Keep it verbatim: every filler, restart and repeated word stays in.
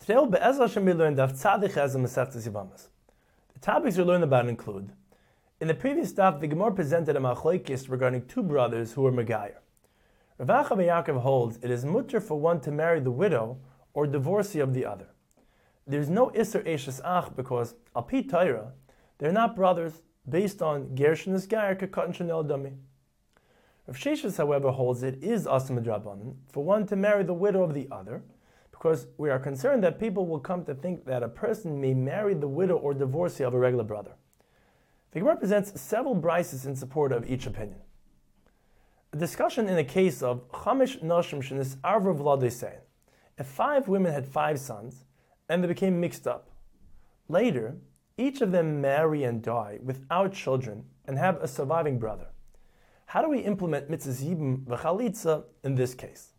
Today, Be'ezras Hashem, we learned Daf Tzaddik Ches in Masechtas Yevamos. The topics we learned about include: in the previous daf, the Gemara presented a machlokes regarding two brothers who were megayer. Rav Acha ben Yaakov holds it is mutter for one to marry the widow or divorcee of the other. There is no Isser Eishes Ach because Al Pi Torah they are not brothers based on Gershon is Gayer Kekatan Shanel Dami. Rav Sheshes, however, holds it is Asur Midrabanan for one to marry the widow of the other, because we are concerned that people will come to think that a person may marry the widow or divorcee of a regular brother. The Gemara presents several brises in support of each opinion. A discussion in the case of Chamish Nashim Shenis Arva Vladesein. If five women had five sons, and they became mixed up. Later, each of them marry and die without children and have a surviving brother. How do we implement mitzvah yibum v'chalitza in this case?